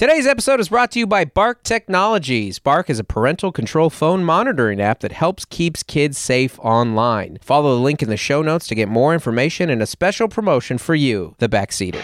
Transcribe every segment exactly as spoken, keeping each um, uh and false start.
Today's episode is brought to you by Bark Technologies. Bark is a parental control phone monitoring app that helps keeps kids safe online. Follow the link in the show notes to get more information and a special promotion for you, the backseaters.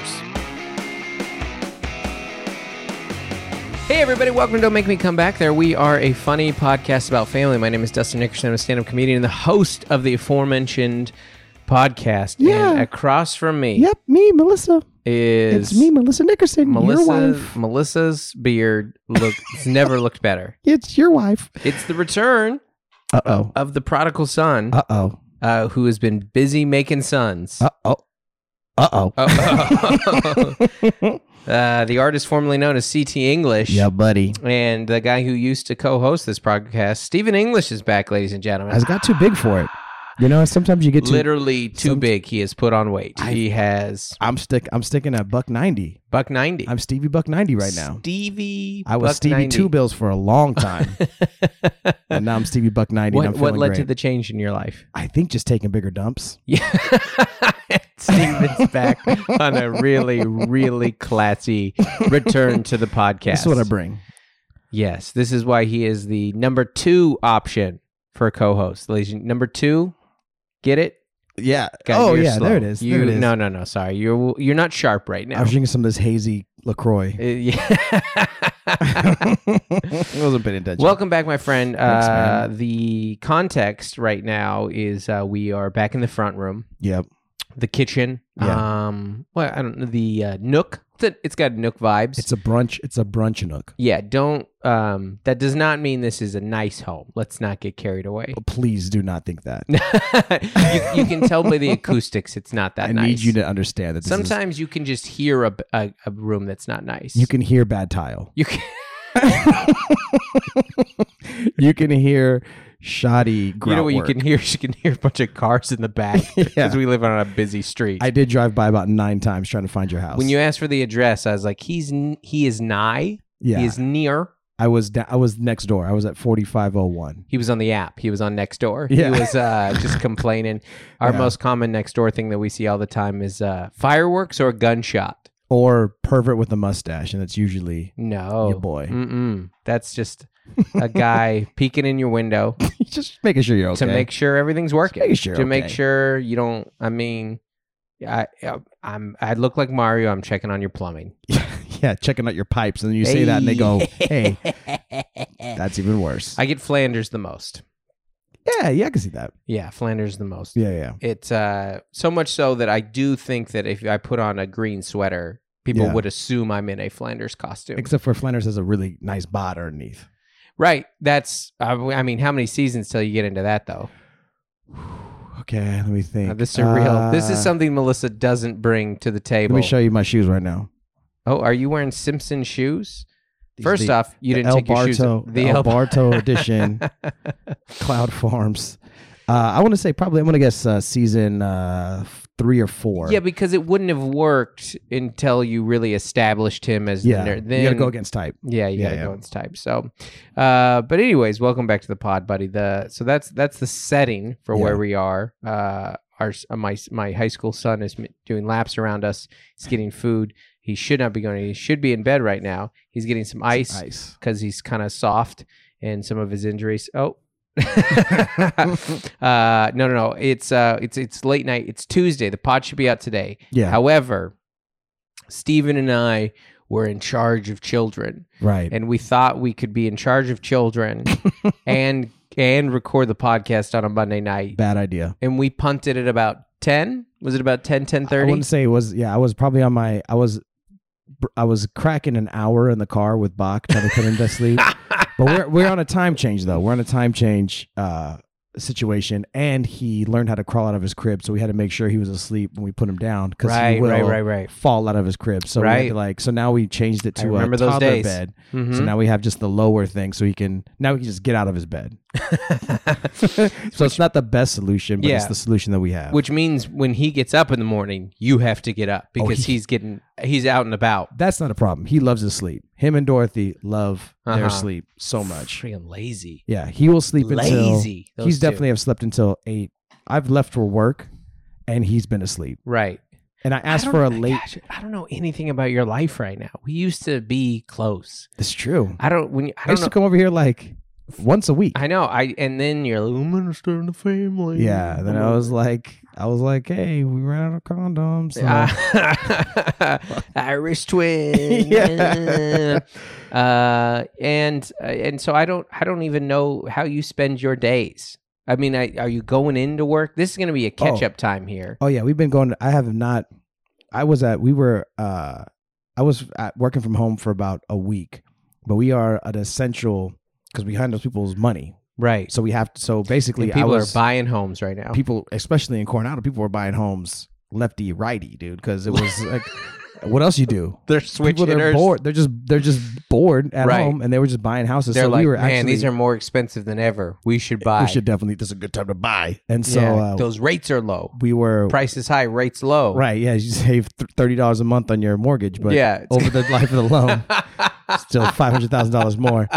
Hey everybody, welcome to Don't Make Me Come Back There. We are a funny podcast about family. My name is Dustin Nickerson. I'm a stand-up comedian and the host of the aforementioned podcast. Yeah. And across from me Yep, me, Melissa. is... It's me, Melissa Nickerson, Melissa, your wife. Melissa's beard look it's never looked better. It's your wife. It's the return Uh-oh. of the prodigal son, Uh-oh. uh, who has been busy making sons. Uh-oh. Uh-oh. Oh. uh, the artist formerly known as C T English. Yeah, buddy. And the guy who used to co-host this podcast, Stephen English, is back, ladies and gentlemen. I got too big for it. You know, sometimes you get too... Literally too some- big. He has put on weight. I- he has I'm stick. I'm sticking at buck ninety. buck ninety. I'm Stevie Buck ninety right now. Stevie I was buck Stevie ninety. Two Bills for a long time, and now I'm Stevie Buck ninety. What, and I'm what feeling led great. to the change in your life? I think just taking bigger dumps. Yeah. Steven's back on a really, really classy return to the podcast. That's what I bring. Yes, this is why he is the number two option for a co-host. Ladies, and- number two, get it? Yeah. Guys, oh you're yeah, slow. there it is. You, there it is. No, no, no. Sorry, you're you're not sharp right I now. was drinking some of this hazy LaCroix. Uh, yeah. I wasn't paying attention. Welcome back, my friend. Thanks, uh, man. the context right now is uh, we are back in the front room, Yep. the kitchen. Yeah. Um, well, I don't know the uh, nook. It's, a, it's got nook vibes. It's a brunch. It's a brunch nook. Yeah, don't. Um, that does not mean this is a nice home. Let's not get carried away. Please do not think that. you, you can tell by the acoustics, it's not that I nice. need you to understand that. This Sometimes you can just hear a, a, a room that's not nice. is, you can hear bad tile. You can. You can hear shoddy grout You know what you work. can hear? You can hear a bunch of cars in the back because Yeah. we live on a busy street. I did drive by about nine times trying to find your house. When you asked for the address, I was like, "He's n- he is nigh. yeah, He is near." I was da- I was next door. I was at forty-five oh one. He was on the app. He was on Nextdoor. Yeah. He was uh, just complaining. Our Yeah. most common Nextdoor thing that we see all the time is uh, fireworks or a gunshot. Or pervert with a mustache, and it's usually No, your boy. Mm-mm. That's just a guy peeking in your window Just making sure you're okay. to make sure everything's working. making sure to you're make okay. sure you don't. I mean, I, I'm. I look like Mario. I'm checking on your plumbing. yeah, checking out your pipes, and then you say that, and they go, "Hey, that's even worse." I get Flanders the most. yeah, yeah, I can see that. Yeah, Flanders the most. Yeah, yeah. It's uh, so much so that I do think that if I put on a green sweater, people Yeah. would assume I'm in a Flanders costume. Except for Flanders has a really nice bod underneath. Right. That's. Uh, I mean, how many seasons till you get into that though? Okay, let me think. Uh, this is real. Uh, This is something Melissa doesn't bring to the Let table. me show you my shoes right now. Oh, are you wearing Simpson shoes? These First the- off, you the didn't El take your shoes. Barto, off. the El Barto edition, Cloud Farms. Uh, I want to say probably. I'm going to guess uh, season uh, three or four. Yeah, because it wouldn't have worked until you really established him as yeah. the nerd. Then, you got to go against type. Yeah, you Yeah, gotta yeah. go against type. So, uh, but anyways, welcome back to the pod, buddy. The so that's that's the setting for Yeah. where we are. Uh, our uh, my my high school son is m- doing laps around us. He's getting food. He should not be going. He should be in bed right now. He's getting some ice Ice. because he's kind of soft and some of his injuries. Oh. uh no no no it's uh it's it's late night. It's Tuesday. The pod should be out today. Yeah. However, Steven and I were in charge of children, Right. and we thought we could be in charge of children and and record the podcast on a Monday night, Bad idea. and we punted at about ten. Was it about ten, ten I thirty? wouldn't say it was. Yeah, I was probably on my. I was. I was cracking an hour in the car with Bach trying to put him to sleep. But we're we're on a time change though. We're on a time change uh, situation, and he learned how to crawl out of his crib, so we had to make sure he was asleep when we put him down because Right, he will right, right, right. fall out of his crib. So we had Right. to like. So now we changed it I to a remember those toddler days. bed. Mhm. So now we have just the lower thing, so he can now he can just get out of his bed. So it's not the best solution, but it's Yeah. the solution that we have. Which means when he gets up in the morning, you have to get up because he- he's getting he's out and about. That's not a problem. He loves his sleep. Him and Dorothy love Uh-huh. their sleep so much. Freaking lazy. Yeah, he will sleep until Lazy. those he's two. definitely have slept until eight. I've left for work, and he's been asleep. right. And I asked I for a don't- late. gosh, I don't know anything about your life right now. We used to be close. It's true. I don't. When you, I I don't used know. to come over here like once a week. I know. I and then you're like, I'm gonna start a family. Yeah. Then I was like, I was like, hey, we ran out of condoms. So. Ah, Irish twin. Yeah. Uh, and uh, and so I don't I don't even know how you spend your days. I mean, I, are you going into work? This is going to be a catch up time here. Oh yeah, we've been going. I have not. I was at. We were. uh I was at working from home for about a week, but we are an essential because we handle people's money. Right. So we have to. So basically, And people I was, are buying homes right now. people, especially in Coronado, people were buying homes lefty righty, dude. Because it was like, what else you do? They're switch People, they're hitters. bored. They're just they're just bored at Right. home, and they were just buying houses. They're so like, we were man, actually, these are more expensive than ever. We should buy. we should definitely. This is a good time to buy. And so Yeah, uh, those rates are low. we were Price is high, rates low. right. Yeah, you save th- thirty dollars a month on your mortgage, but Yeah. over the life of the loan, still five hundred thousand dollars more.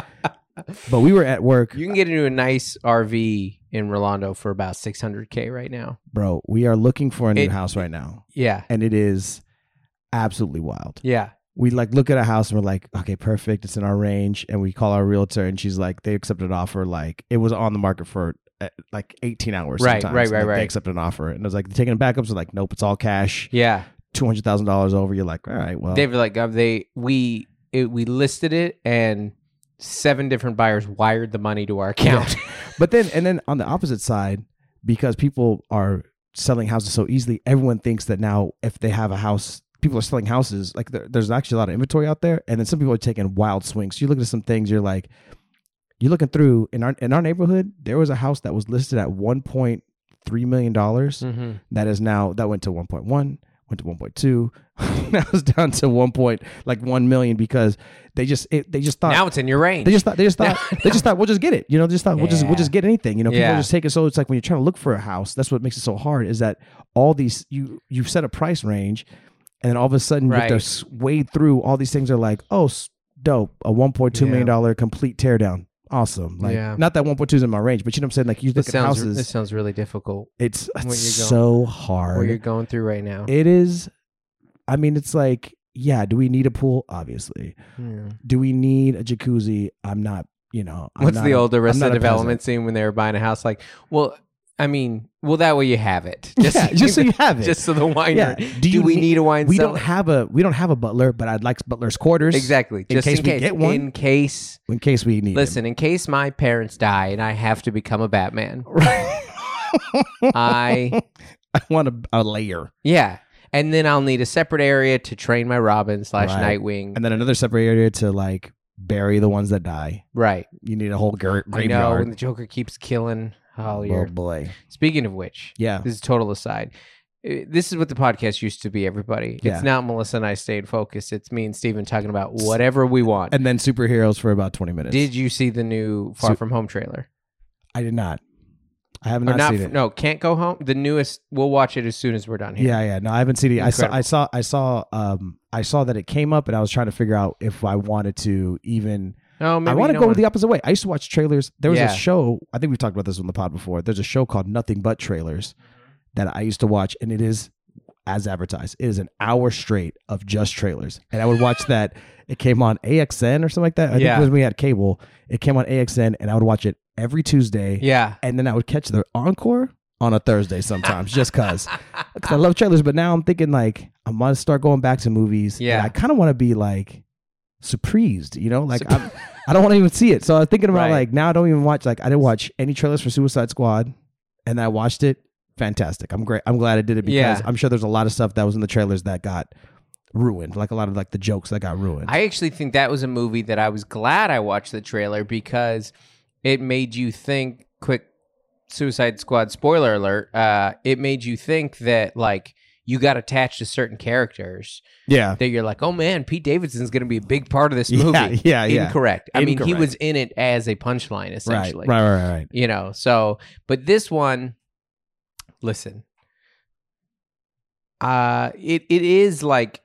But we were at work, You can get into a nice R V in Rolando for about six hundred K right now. bro. We are looking for a new It- house right now, Yeah. and it is absolutely wild. Yeah. We like look at a house and we're like, okay, perfect. It's in our range, and we call our realtor, and she's like, they accepted an offer. Like it was on the market for uh, like eighteen hours. Right, sometimes, right, and, right, like, right. They accepted an offer, and it was like taking backups. Are like, nope, it's all cash. Yeah. Two hundred thousand dollars over. You're like, all right, well, They were like, uh, they, we, it, we listed it and seven different buyers wired the money to our account. But then, and then on the opposite side, because people are selling houses so easily, everyone thinks that now if they have a house, people are selling houses. Like there, there's actually a lot of inventory out there, and then some people are taking wild swings. You look at some things, you're like, you're looking through in our in our neighborhood. There was a house that was listed at one point three million dollars. Mm-hmm. That is now that went to one point one, went to one point two. Now it's down to one point like one million because they just it, they just thought Now it's in your range. they just thought they just thought they just thought we'll just get it. You know, they just thought we'll just we'll Yeah. just get anything. You know, people Yeah. just take it. So it's like when you're trying to look for a house, that's what makes it so hard. Is that all these you you set a price range, and then all of a sudden you have to Right. s- wade through all these things. Are like, oh, s- dope, a one point two million dollar complete teardown. Awesome. Like Yeah. not that one point two is in my range, but you know what I'm saying? Like you this look at sounds, houses, this sounds really difficult. it's, what it's you're so What you're hard. going through right now. It is. I mean, it's like, yeah, do we need a pool? Obviously. Yeah. Do we need a jacuzzi? I'm not, you know. I'm What's not the a- old I'm Arrested not a Development scene when they were buying a house? Like, well, I mean, well, that way you have it. peasant. Yeah, just so you have it. Just so the wine. Yeah. Do, Do you we need- need a wine we cellar? don't have a we don't have a butler, but I'd like butler's quarters. Exactly. In Just case in we case. get one. In case. In case we need Listen, in case my parents die and I have to become a Batman, him. I I want a, a layer. yeah, and then I'll need a separate area to train my Robin slash Right. Nightwing. And then another separate area to like bury the ones that die. Right. You need a whole gra- I know, graveyard. and the Joker keeps killing Oh Hollier. boy. Speaking of which, Yeah. this is total aside. Uh, This is what the podcast used to be, everybody. Yeah. It's not Melissa and I staying focused. It's me and Steven talking about whatever we want. And then superheroes for about twenty minutes. Did you see the new Far Su- From Home trailer? I did not. I have Or not, not seen f- it. No, Can't Go Home. The newest. We'll watch it as soon as we're done here. Yeah, yeah. No, I haven't seen it. I saw Incredible. I saw I saw um I saw that it came up and I was trying to figure out if I wanted to even No, maybe I you want to don't go wanna- the opposite way. I used to watch trailers. There was Yeah. a show, I think we've talked about this on the pod before. There's a show called Nothing But Trailers that I used to watch, and it is as advertised. It is an hour straight of just trailers. And I would watch that. It came on A X N or something like that. I Yeah. think when we had cable, it came on A X N, and I would watch it every Tuesday. Yeah. And then I would catch the encore on a Thursday sometimes, just cause. Because I love trailers, but now I'm thinking like I want to start going back to movies. Yeah. And I kind of want to be like surprised, you know, like I'm, I don't want to even see it. So I was thinking about Right. like now I don't even watch like I didn't watch any trailers for Suicide Squad, and I watched it. Fantastic. I'm great. I'm glad I did it because Yeah. I'm sure there's a lot of stuff that was in the trailers that got ruined, like a lot of like the jokes that got ruined. I actually think that was a movie that I was glad I watched the trailer because it made you think. Quick Suicide Squad spoiler alert. Uh, it made you think that like you got attached to certain characters yeah. that you're like, oh man, Pete Davidson's going to be a big part of this Yeah, movie. yeah, yeah. Incorrect. I mean, he Incorrect. was in it as a punchline Right, essentially. right, right, right, right. You know. So, but this one, listen. Uh, it it is like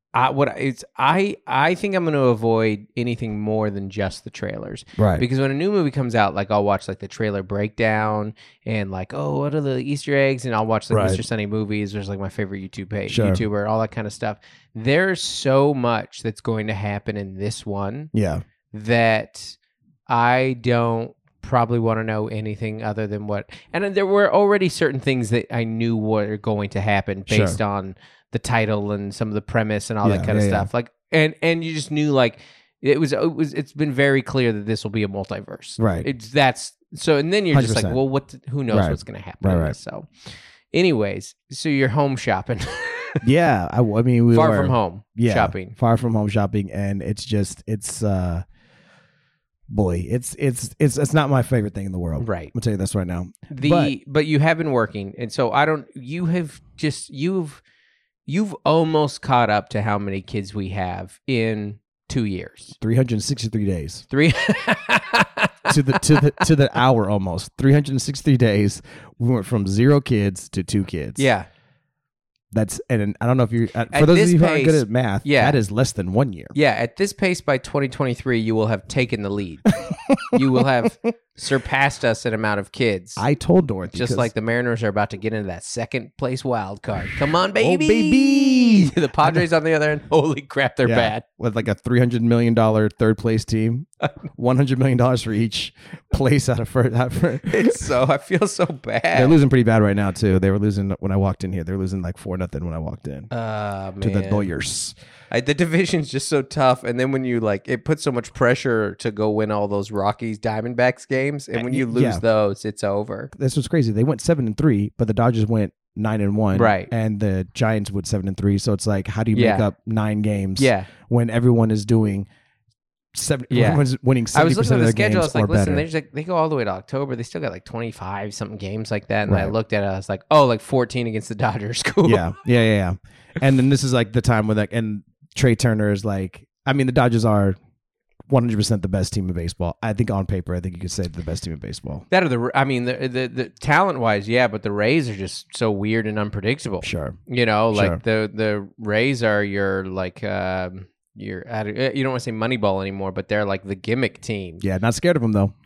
I what it's I I think I'm going to avoid anything more than just the trailers, Right. Because when a new movie comes out, like I'll watch like the trailer breakdown and like, oh, what are the Easter eggs, and I'll watch like Right. Mister Sunny Movies, which is like my favorite YouTube page, Sure. YouTuber, all that kind of stuff. There's so much that's going to happen in this one Yeah. that I don't probably want to know anything other than what. And then there were already certain things that I knew were going to happen based Sure. on the title and some of the premise and all Yeah, that kind of yeah, stuff. Like, and and you just knew like it was it was it's been very clear that this will be a multiverse. Right. It's that's so, and then you're just like, one hundred percent. well, what? the- who knows Right. what's going to happen? Right, in right. this. So, anyways, so you're home shopping, Yeah. I, I mean, we far were from home yeah, shopping. far from home shopping, and it's just it's uh, boy, it's it's it's it's not my favorite thing in the world. Right. I'll tell you this right now. The But- but, you have been working, and so I don't. You have just you've you've almost caught up to how many kids we have in two years. three hundred sixty-three days Three. to the to the to the hour almost. three hundred sixty-three days. We went from zero kids to two kids. Yeah. That's and I don't know if you uh, for At those of this you who aren't good pace, at math. yeah. That is less than one year. Yeah. At this pace, by twenty twenty-three, you will have taken the lead. You will have surpassed us in amount of kids. I told Dorothy Just 'cause- like the Mariners are about to get into that second place wild card. Come on, baby. Oh, baby. The Padres on the other end. Holy crap, they're yeah, bad. with like a three hundred million dollar third place team, one hundred million dollars for each place out of first. Out of first. It's so, I feel so They're bad. losing pretty bad right now too. They were losing when I walked in here. They're losing like four nothing when I walked in Uh, to the man. Lawyers. I, the division's just so tough, and then when you like, it puts so much pressure to go win all those Rockies Diamondbacks games, and when you lose Yeah. those, it's over. This was crazy. They went seven and three, but the Dodgers went nine and one. Right. And the Giants went seven and three. So it's like, how do you make Yeah. up nine games? Yeah, When everyone is doing seven, Yeah. everyone's winning I seventy was looking percent at of the their schedule. I games was like, or listen, better. they just like they go all the way to October. They still got like twenty-five something games like that, and I Right. looked at it. I was like, oh, like fourteen against the Dodgers. Cool. yeah, yeah, yeah, yeah. And then this is like the time where like, and Trey Turner is like, I mean, the Dodgers are one hundred percent the best team in baseball. I think on paper, I think you could say the best team in baseball. That are the. I mean, the the, the talent wise, yeah, but the Rays are just so weird and unpredictable. Sure. You know, like Sure. the the Rays are your like um your you don't want to say Moneyball anymore, but they're like the gimmick team. Yeah, not scared of them though.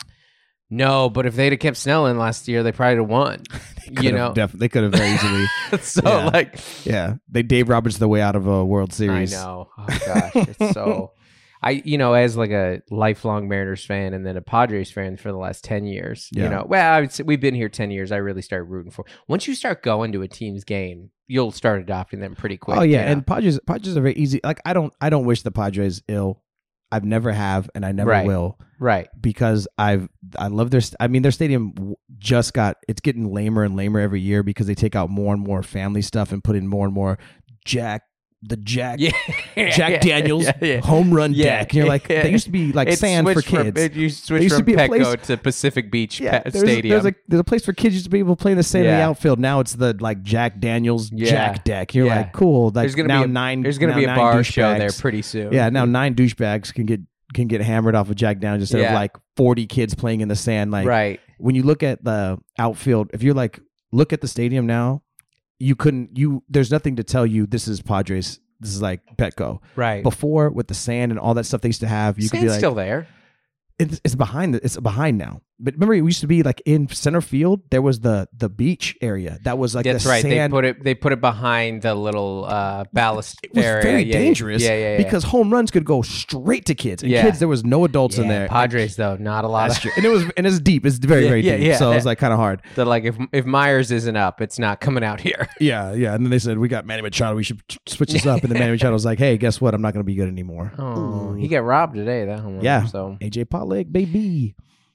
No, but if they'd have kept Snell in last year, they probably would have won. Could you have know, def- they could have very easily. so Yeah. like Yeah, they Dave Roberts the way out of a World Series. I know. Oh gosh, it's so. I you know as like a lifelong Mariners fan and then a Padres fan for the last ten years. Yeah. You know, well, I would say we've been here ten years. I really started rooting for. Once you start going to a team's game, you'll start adopting them pretty quick. Oh yeah, you know? and Padres Padres are very easy. Like I don't I don't wish the Padres ill. I've never have, and I never Right. will, right. because I've I love their. st- I mean, their stadium w- just got it's getting lamer and lamer every year because they take out more and more family stuff and put in more and more Jack the Jack Yeah, Jack Daniels Yeah, yeah. home run Yeah, deck. And you're like yeah. they used to be like It sand for switched from- kids. it, you There switched used to from be a Petco place- to Pacific Beach Yeah, Pet there's, Stadium. There's a there's a place for kids used to be able to play in the sand in the Yeah. outfield. Now it's the like Jack Daniels Yeah. Jack deck. You're Yeah. like cool. Like there's gonna now be a, nine. There's gonna now be a nine bar show there douchebags- pretty soon. Yeah, now nine douchebags can get can get hammered off of Jack Daniels instead Yeah. of like forty kids playing in the sand. Like right. when you look at the outfield, if you're like look at the stadium now, you couldn't you. There's nothing to tell you this is Padres. This is like Petco. Right. Before with the sand and all that stuff they used to have, you could be Sand's like, still there. it's, it's behind. The, it's behind now. But remember, it used to be like in center field. There was the the beach area that was like That's the right. They sand. put it. They put it behind the little uh, ballast It was area. very Yeah, yeah. dangerous. Yeah, yeah, yeah. Because home runs could go straight to kids, and Yeah. kids there was no adults in Yeah, there. Padres though, not a lot That's of. true. And it was and it's deep. It's very Yeah, very yeah, deep. yeah. So it was like kind of hard. That like if if Myers isn't up, it's not coming out here. Yeah, yeah. And then they said we got Manny Machado. We should switch this up. And then Manny Machado was like, "Hey, guess what? I'm not going to be good anymore." Oh, he got robbed today. That home run, Yeah. So A J Pollock, baby.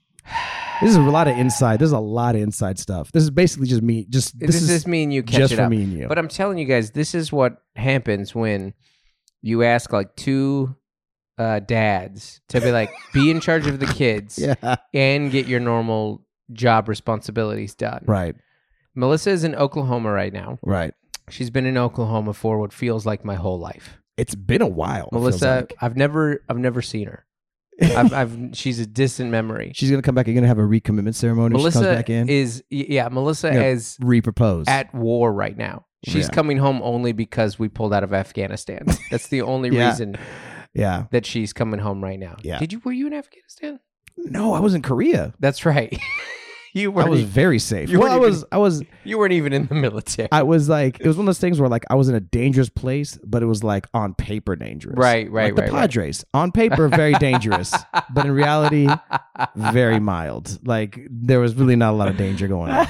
This is a lot of inside. There's a lot of inside stuff. This is basically just me. Just this, this, is is just me and you catch just it for up. me and you. But I'm telling you guys, this is what happens when you ask like two uh, dads to be like, be in charge of the kids yeah, and get your normal job responsibilities done. right, Melissa is in Oklahoma right now. right. She's been in Oklahoma for what feels like my whole life. It's been a while. it feels Melissa, like. I've never, I've never seen her. I've, I've, she's a distant memory. She's gonna come back. You're gonna have a recommitment ceremony. when she Melissa comes back in. is, yeah, Melissa Yeah. is Repropose at war right now. She's Yeah. coming home only because we pulled out of Afghanistan. That's the only Yeah. reason Yeah. that she's coming home right now. Yeah. Did you? Were you in Afghanistan? No, I was in Korea. That's right. you I weren't. was even, very safe. you Well, I weren't was. I was. you weren't even in the military. I was like, it was one of those things where like I was in a dangerous place, but it was like on paper dangerous. Right, right, like right, The right. Padres on paper very dangerous, but in reality very mild. Like there was really not a lot of danger going on.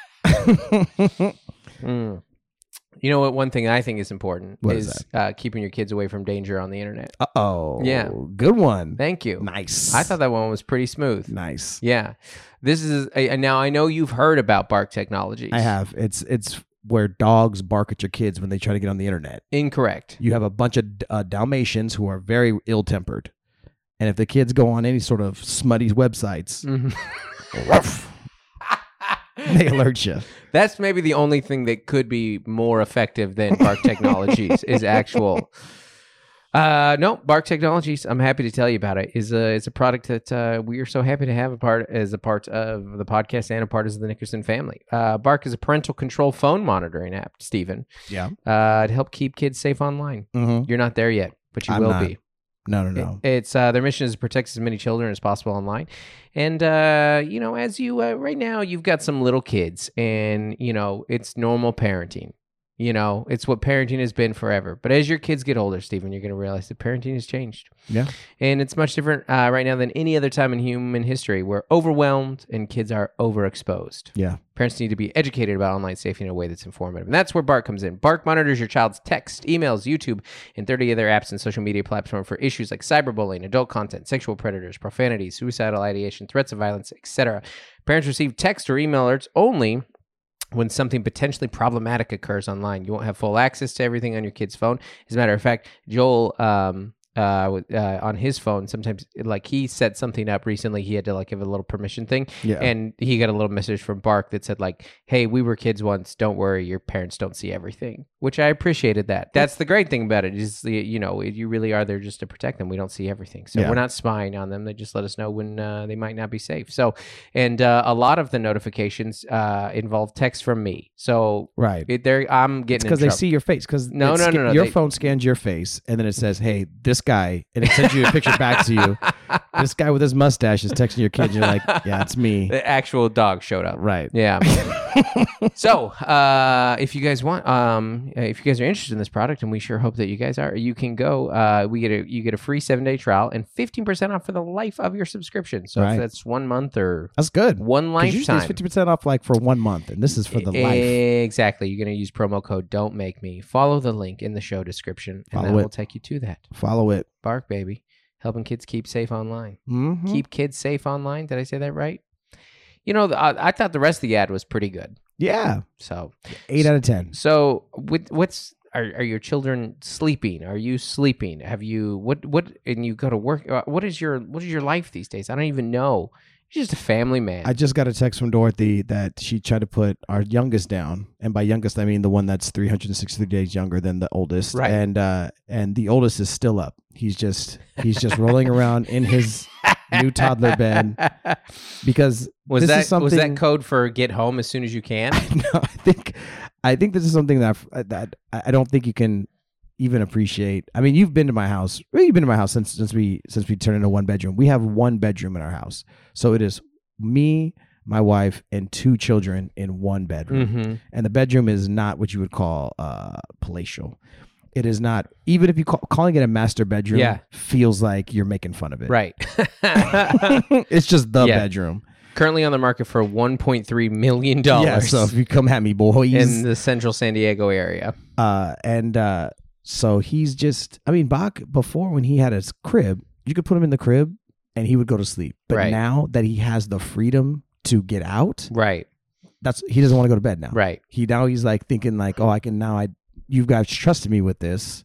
Mm. You know what? One thing I think is important What is, is uh, keeping your kids away from danger on the internet. Uh oh. Yeah. Good one. Thank you. Nice. I thought that one was pretty smooth. nice. Yeah. This is a, and now I know you've heard about Bark Technologies. I have. It's it's where dogs bark at your kids when they try to get on the internet. Incorrect. You have a bunch of uh, Dalmatians who are very ill-tempered, and if the kids go on any sort of smutty websites, Mhm. woof, they alert you. That's maybe the only thing that could be more effective than Bark Technologies is actual. Uh, no, Bark Technologies. I'm happy to tell you about it. is a is a product that uh, we are so happy to have a part as a part of the podcast and a part of the Nickerson family. Uh, Bark is a parental control phone monitoring app, Stephen, Yeah. uh, to help keep kids safe online. Mm-hmm. You're not there yet, but you I'm will not. be. No, no, no. It- it's uh, their mission is to protect as many children as possible online, and uh, you know, as you uh, right now, you've got some little kids, and you know, it's normal parenting. You know, it's what parenting has been forever. But as your kids get older, Stephen, you're going to realize that parenting has changed, Yeah. and it's much different uh, right now than any other time in human history. We're overwhelmed, and kids are overexposed. Yeah. Parents need to be educated about online safety in a way that's informative. And that's where Bark comes in. Bark monitors your child's text, emails, YouTube, and thirty other apps and social media platforms for issues like cyberbullying, adult content, sexual predators, profanity, suicidal ideation, threats of violence, et cetera. Parents receive text or email alerts only when something potentially problematic occurs online. You won't have full access to everything on your kid's phone. As a matter of fact, Joel... Um, Uh, uh, on his phone, sometimes like he set something up recently, he had to like give a little permission thing, Yeah. and he got a little message from Bark that said like, "Hey, we were kids once. Don't worry, your parents don't see everything." Which I appreciated that. That's the great thing about it is the, you know, you really are there just to protect them. We don't see everything, so Yeah. we're not spying on them. They just let us know when uh, they might not be safe. So, and uh, a lot of the notifications uh, involve text from me. So Right. it, there, I'm getting Because in they trouble. see your face. Because No, no, no, no, Your they- phone scans your face, and then it says, "Hey, this guy," and it sends you a picture back to you. This guy with his mustache is texting your kid. You're like, "Yeah, it's me." The actual dog showed up. Right. Yeah. So, uh, if you guys want, um, if you guys are interested in this product, and we sure hope that you guys are, you can go. Uh, we get a you get a free seven day trial and fifteen percent off for the life of your subscription. So Right. if that's one month or That's good. one 'Cause usually lifetime, it's fifty percent off like for one month, and this is for the life. Exactly. You're going to use promo code Don't Make Me. Follow the link in the show description, and Follow that it. will take you to that. Follow it. Bark, baby, helping kids keep safe online. Mm-hmm. Keep kids safe online. Did I say that right? You know, I, I thought the rest of the ad was pretty good. Yeah. So, Eight out of ten. so with, what's are are your children sleeping? Are you sleeping? Have you what what? And you go to work. uh, What is your what is your life these days? I don't even know. You're just a family man. I just got a text from Dorothy that she tried to put our youngest down, and by youngest I mean the one that's three hundred sixty-three days younger than the oldest. Right. And uh, and the oldest is still up. He's just he's just rolling around in his new toddler bed because was this that is something. was that code for get home as soon as you can? No, I think I think this is something that I've- that I don't think you can even appreciate. I mean, you've been to my house. Well, you've been to my house since since we since we turned into one bedroom. We have one bedroom in our house, so it is me, my wife, and two children in one bedroom. Mm-hmm. And the bedroom is not what you would call uh, palatial. It is not. Even if you call, calling it a master bedroom, Yeah. feels like you're making fun of it. Right. It's just the Yeah. bedroom. Currently on the market for one point three million dollars. Yeah. So if you come at me, boys. in the central San Diego area. Uh, and uh, so he's just, I mean, Bach, before when he had his crib, you could put him in the crib and he would go to sleep. But Right. now that he has the freedom to get out, Right. that's he doesn't want to go to bed now. Right. He now he's like thinking like, oh, I can now, I you guys trusted me with this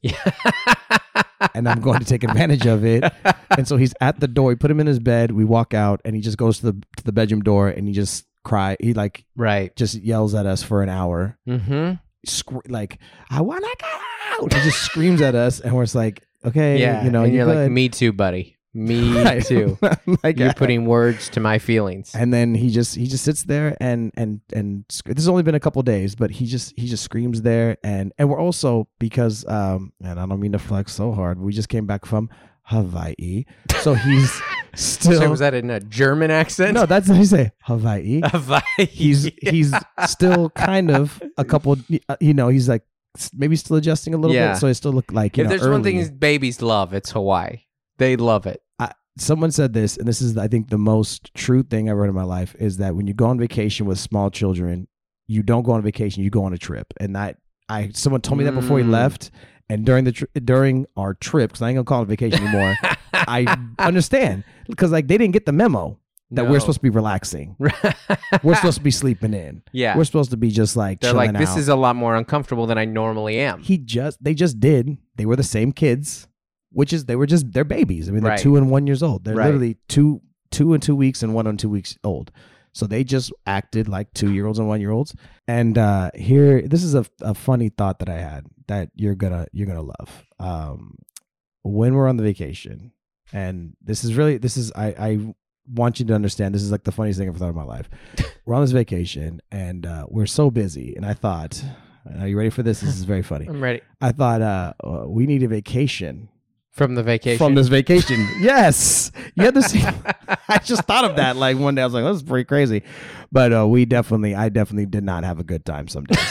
and I'm going to take advantage of it. And so he's at the door. We put him in his bed. We walk out and he just goes to the to the bedroom door and he just cry. He like Right. just yells at us for an hour. Mm-hmm. Scr- like, I want to get out. He just screams at us, and we're just like, okay, Yeah. you know, and you're, you're good. like, me too, buddy. Me Right. too. Like, You're putting words to my feelings. and then he just he just sits there and and and sc- this has only been a couple days, but he just he just screams there. And and we're also, because um and I don't mean to flex so hard, we just came back from Hawaii, so he's still. So was that in a German accent? No, that's how you say Hawaii. Hawaii. He's he's still kind of a couple. uh, You know, he's like s- maybe still adjusting a little Yeah. bit, so it still look like you If know. there's one thing early. is babies love, it's Hawaii. They love it. Someone said this, and this is, I think, the most true thing I've heard in my life, is that when you go on vacation with small children, you don't go on vacation, you go on a trip. And that I someone told me that before he Mm. left, and during the tri- during our trip, because I ain't gonna call it a vacation anymore. I understand, because like they didn't get the memo that No. we're supposed to be relaxing. We're supposed to be sleeping in. Yeah. We're supposed to be just like They're chilling like, this out. is a lot more uncomfortable than I normally am. He just they just did. They were the same kids, which is they were just they're babies. I mean, they're Right. two and one years old. They're Right. literally two two and two weeks and one and two weeks old. So they just acted like two year olds and one year olds. And uh, here, this is a, a funny thought that I had that you're gonna you're gonna love. Um, when we're on the vacation, and this is really this is I I want you to understand, this is like the funniest thing I've ever thought in my life. We're on this vacation and uh, we're so busy, and I thought, are you ready for this? This is very funny. I'm ready. I thought uh, uh, we need a vacation From the vacation. from this vacation. Yes, you had to see. I just thought of that like one day. I was like, "This is pretty crazy," but uh, we definitely, I definitely did not have a good time some days.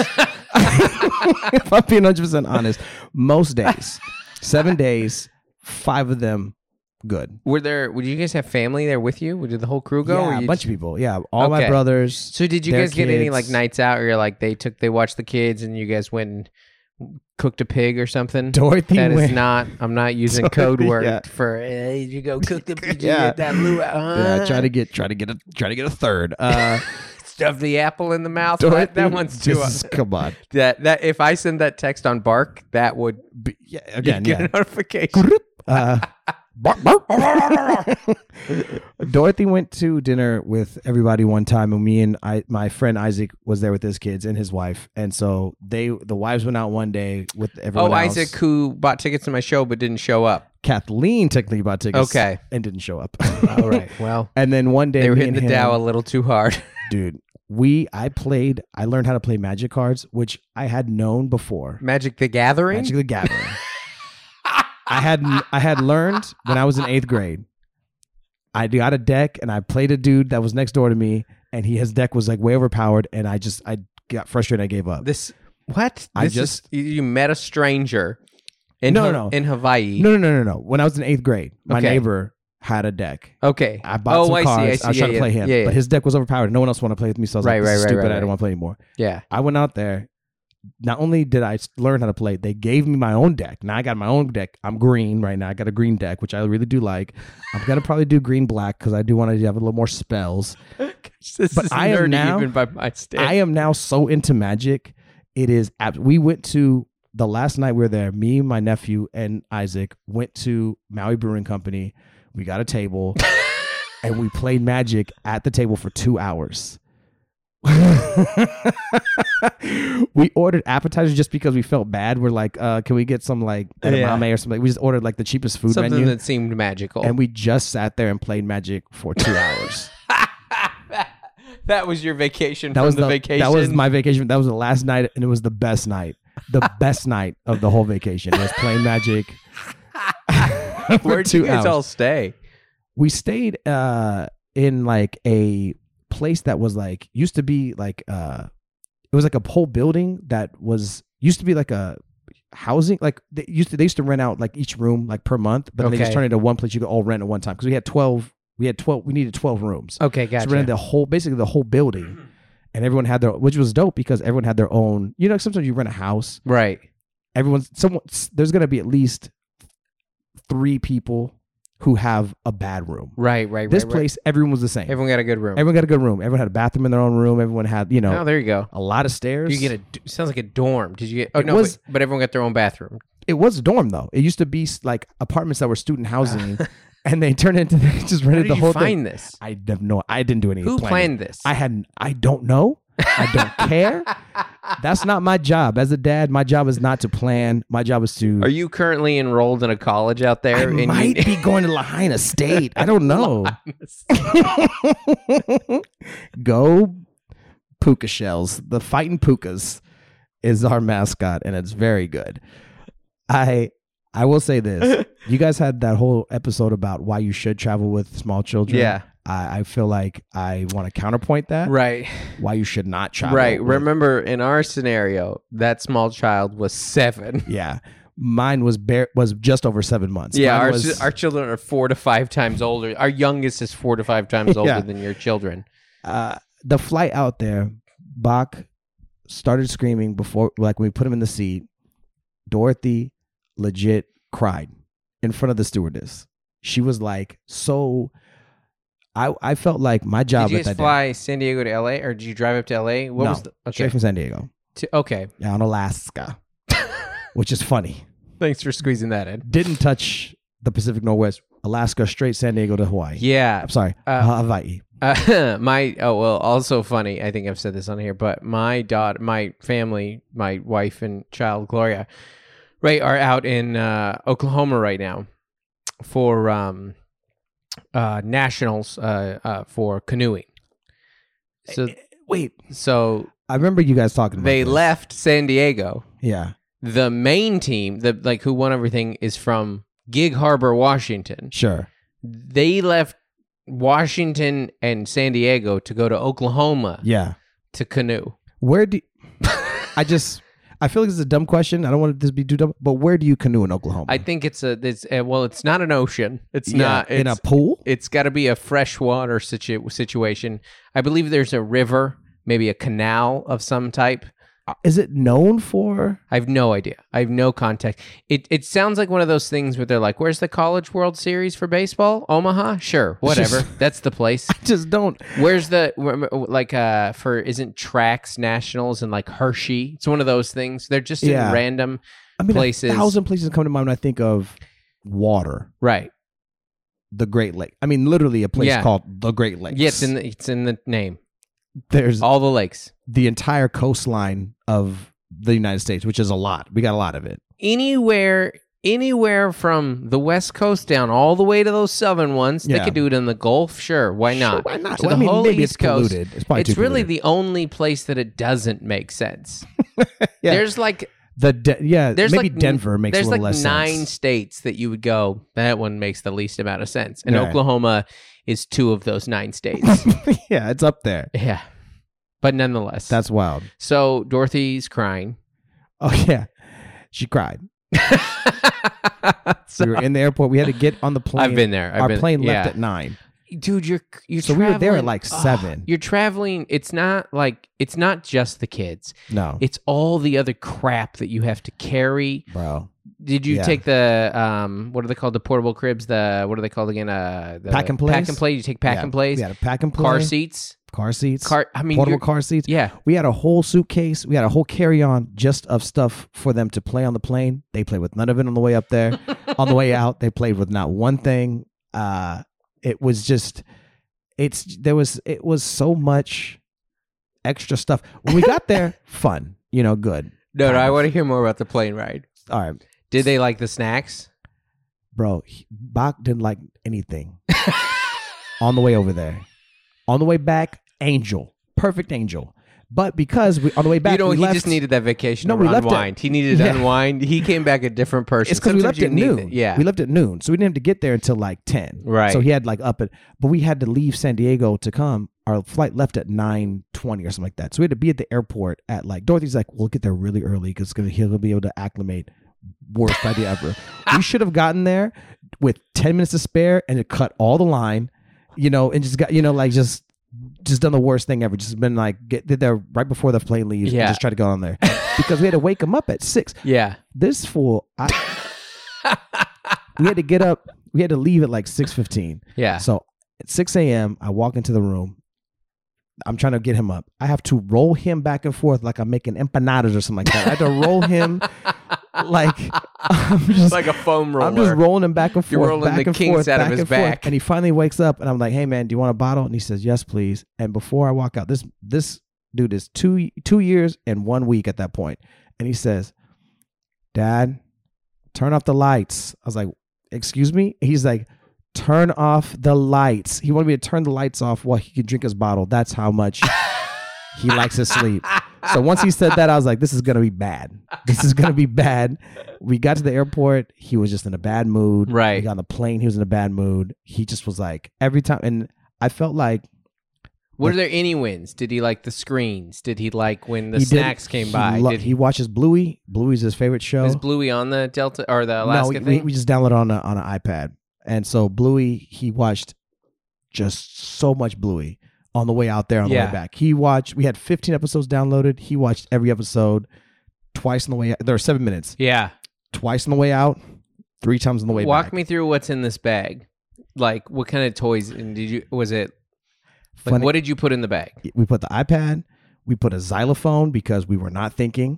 If I'm being one hundred percent honest, most days, seven days, five of them good. Were there? Would you guys have family there with you? Did the whole crew go? or Yeah, you a bunch just- of people. Yeah, all my Okay. brothers. So did you their guys get any kids. like nights out, or you're like they took they watched the kids and you guys went and cooked a pig or something? Dorothy That is went. not. I'm not using Dorothy, code word yeah. for. Hey, you go cook the pig. Yeah. Yeah, get that luau. Yeah, Huh? try to get, try to get a, try to get a third. Uh, Stuff the apple in the mouth. Dorothy, That, that one's too. just- come on. that that if I send that text on Bark, that would Be- yeah, you again, get yeah. a notification. Uh, bark, bark. Dorothy went to dinner with everybody one time, and me and I, my friend Isaac was there with his kids and his wife, and so they, the wives went out one day with everyone Oh, else. Isaac, who bought tickets to my show but didn't show up. Kathleen technically bought tickets, Okay. and didn't show up. All right. Well, And then one day they were me hitting and the him- Dow a little too hard. dude. We, I played, I learned how to play Magic cards, which I had known before. Magic the Gathering. Magic the Gathering. I had I had learned when I was in eighth grade. I got a deck and I played a dude that was next door to me, and he his deck was like way overpowered, and I just I got frustrated. I gave up. This what? I This just- is, you- you met a stranger in No, Ha- no, no. in Hawaii. No, no, no, no, no. When I was in eighth grade, my Okay. neighbor had a deck. Okay. I bought oh, some I cards. see. I I, see. was yeah, trying to play yeah, him, yeah, yeah. but his deck was overpowered. No one else wanted to play with me, so I was Right, like, "This is right, right, stupid. right, I right. don't want to play anymore." yeah. I went out there. Not only did I learn how to play, they gave me my own deck. Now I got my own deck. I'm green right now. I got a green deck, which I really do like. I'm gonna probably do green black because I do want to have a little more spells. This But is I am nerdy now- even by my standards. I am now so into Magic. It is. Ab- we went to the last night we were there. Me, my nephew, and Isaac went to Maui Brewing Company. We got a table, and we played Magic at the table for two hours. We ordered appetizers just because we felt bad. We're like, uh, can we get some like edamame or something? We just ordered like the cheapest food Something menu, that seemed magical. and we just sat there and played Magic for two hours. that was your vacation That from was the, the vacation. That was my vacation. That was the last night, and it was the best night. The best night of the whole vacation was playing Magic. for Where'd two you guys hours. all stay? We stayed uh, in like a place that was like used to be like uh, it was like a whole building that was used to be like a housing like they used to they used to rent out like each room like per month, but then they just Okay. turned it into one place you could all rent at one time because we had twelve. We had twelve. We needed twelve rooms. Okay, So gotcha. we rented the whole, basically the whole building, and everyone had their, which was dope because everyone had their own. You know, sometimes you rent a house, right. everyone's someone. There's gonna be at least three people who have a bad room. Right, right, This right, place, everyone was the same. Everyone got a good room. Everyone got a good room. Everyone had a bathroom in their own room. Everyone had, you know, oh, there you go. a lot of stairs. Did you get a d- sounds like a dorm. Did you get? Oh It no, was- but, but everyone got their own bathroom. It was a dorm though. It used to be like apartments that were student housing, and they turned into they just How rented did the you whole find thing. this? I have no. I didn't do any. Who planning. planned this? I hadn't. I don't know. I don't care. That's not my job. As a dad, my job is not to plan. My job is to... Are you currently enrolled in a college out there? I and might you... be going to Lahaina State. I don't know. Go puka shells. The Fighting Pukas is our mascot, and it's very good. I I will say this. You guys had that whole episode about why you should travel with small children. Yeah. I, I feel like I want to counterpoint that. Right. Why you should not travel. Right. with- Remember, in our scenario, that small child was seven. Yeah. Mine was bare, was just over seven months. Yeah, Mine our, was, our children are four to five times older. Our youngest is four to five times older Yeah. than your children. uh, the flight out there, Bach started screaming before, like when we put him in the seat. Dorothy legit cried in front of the stewardess. She was like, so... I, I felt like my job Did you at guys that fly day, San Diego to L A, or did you drive up to L A? What no, was the, okay. straight from San Diego, To- okay. down Alaska, which is funny. Thanks for squeezing that in. Didn't touch the Pacific Northwest, Alaska, straight San Diego to Hawaii. Yeah. I'm sorry, Uh, Hawaii. Uh, my oh well, also funny. I think I've said this on here, but my daughter, my family, my wife and child Gloria, right, are out in uh, Oklahoma right now for um, uh, nationals uh, uh, for canoeing. So Wait, so I remember you guys talking about they this. left San Diego. Yeah, The main team, the like who won everything, is from Gig Harbor, Washington. sure. They left Washington and San Diego to go to Oklahoma Yeah. to canoe. Where do I just I feel like this is a dumb question. I don't want this to be too dumb, but where do you canoe in Oklahoma? I think it's a it's uh, well, it's not an ocean. It's Yeah, not in a it's, pool. It's got to be a freshwater situ- situation. I believe there's a river, maybe a canal of some type. Is it known for? I have no idea. I have no context. It it sounds like one of those things where they're like, "Where's the College World Series for baseball? Omaha? Sure, whatever. That's the place." I just don't. Where's the like uh for isn't tracks nationals and like Hershey? It's one of those things. They're just Yeah. in random I mean, places. a thousand places come to mind when I think of water. Right. The Great Lake. I mean, literally a place Yeah. called the Great Lakes. Yeah, it's in the, it's in the name. There's All the lakes. the entire coastline of the United States, which is a lot. We got a lot of it. Anywhere anywhere from the West Coast down all the way to those southern ones. They Yeah. could do it in the Gulf. Sure, why not? Sure, why not? To Well, the I mean, whole maybe East it's Coast. polluted. It's probably It's too really polluted. the only place that it doesn't make sense. Yeah. There's like The de- yeah, There's maybe like Denver makes there's a little like less nine sense. states that you would go, that one makes the least amount of sense. And Right. Oklahoma is two of those nine states. Yeah, it's up there. Yeah. But nonetheless. That's wild. So Dorothy's crying. Oh yeah, she cried. So- We were in the airport. We had to get on the plane. I've been there. I've Our been, plane left yeah. at nine. Dude, you're you're So we were there at traveling- like Ugh, seven. you're traveling. It's not like it's not just the kids. No, It's all the other crap that you have to carry. bro. Did you Yeah. take the um what are they called? The portable cribs, the what are they called again? Uh the Pack and plays? Pack and play. You take pack Yeah, and plays. We had a pack and play. Car seats. Car seats. Car I mean portable you're- car seats. Yeah. We had a whole suitcase. We had a whole carry-on just of stuff for them to play on the plane. They played with none of it on the way up there. On the way out, they played with not one thing. Uh, it was just, it's there was it was so much extra stuff. When we got there, fun. You know, good. No, no, Kind I of. want to hear more about the plane ride. All right, Did they like the snacks? bro. he- Bach didn't like anything. On the way over there, on the way back, angel, perfect angel. But because we on the way back, you know, we he left, just needed that vacation No, to we left it- unwind. He needed to Yeah. unwind. He came back a different person. It's because we Sometimes left you at need noon. that- Yeah. we left at noon, so we didn't have to get there until like ten. Right. So he had like up at, but we had to leave San Diego to come. Our flight left at nine twenty or something like that. So we had to be at the airport at like. Dorothy's like, we'll get there really early because he'll be able to acclimate. Worst idea ever. We should have gotten there with ten minutes to spare and it cut all the line, you know, and just got you know like just. Just done the worst thing ever. Just been like, get did there right before the plane leaves. Yeah. And just try to go on there because we had to wake him up at six. Yeah. This fool, I, we had to get up. We had to leave at like six fifteen. Yeah. So at six a.m., I walk into the room. I'm trying to get him up. I have to roll him back and forth like I'm making empanadas or something like that. I had to roll him like I'm just like a foam roller. I'm just rolling him back and forth, You're rolling back the and kinks forth, out of back his and forth. back. And he finally wakes up, and I'm like, "Hey, man, do you want a bottle?" And he says, "Yes, please." And before I walk out, this this dude is two two years and one week at that point, and he says, "Dad, turn off the lights." I was like, "Excuse me?" He's like, "Turn off the lights." He wanted me to turn the lights off while he could drink his bottle. That's how much he likes to sleep. So once he said that, I was like, this is going to be bad. This is going to be bad. We got to the airport. He was just in a bad mood. Right. We got on the plane. He was in a bad mood. He just was like, every time. And I felt like. Were there any wins? Did he like the screens? Did he like when the he snacks did, came he by? Lo- Did he, he, watches Bluey. Bluey's his favorite show. is Bluey on the Delta or the Alaska no, we, thing? we just downloaded on a, on an iPad. And so Bluey, he watched just so much Bluey on the way out there, on the Yeah. way back. He watched, we had fifteen episodes downloaded. He watched every episode twice on the way out. There are seven minutes. Yeah. Twice on the way out, three times on the way Walk back. me through what's in this bag. Like what kind of toys and did you was it like Funny- what did you put in the bag? We put the iPad, we put a xylophone because we were not thinking.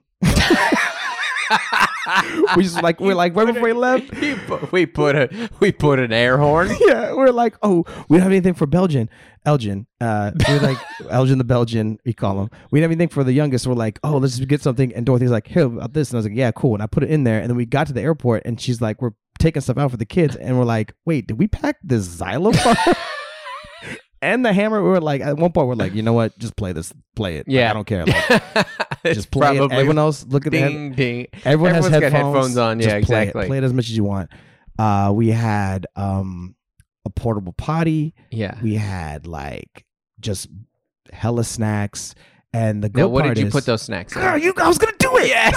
we just like, we're like, right before we left. We put, we put a we put an air horn. Yeah, we're like, oh, we don't have anything for Belgian. Elgin. Uh, we're like, Elgin the Belgian, we call him. We didn't have anything for the youngest. We're like, oh, let's just get something. And Dorothy's like, here, about this. And I was like, yeah, cool. And I put it in there. And then we got to the airport and she's like, we're taking stuff out for the kids. And we're like, wait, did we pack this xylophone? And the hammer? We were like, at one point, we're like, you know what? Just play this. Play it. Like, Yeah. I don't care. Like, It's just play it. probably Everyone else, look at the ding ding. Everyone has Everyone's got headphones. headphones on. Just Yeah, play exactly. It. Play it as much as you want. Uh, we had um, a portable potty. Yeah. We had like just hella snacks. And the good Now, what part did you is, put those snacks in? Girl, you, I was gonna do it. Yes.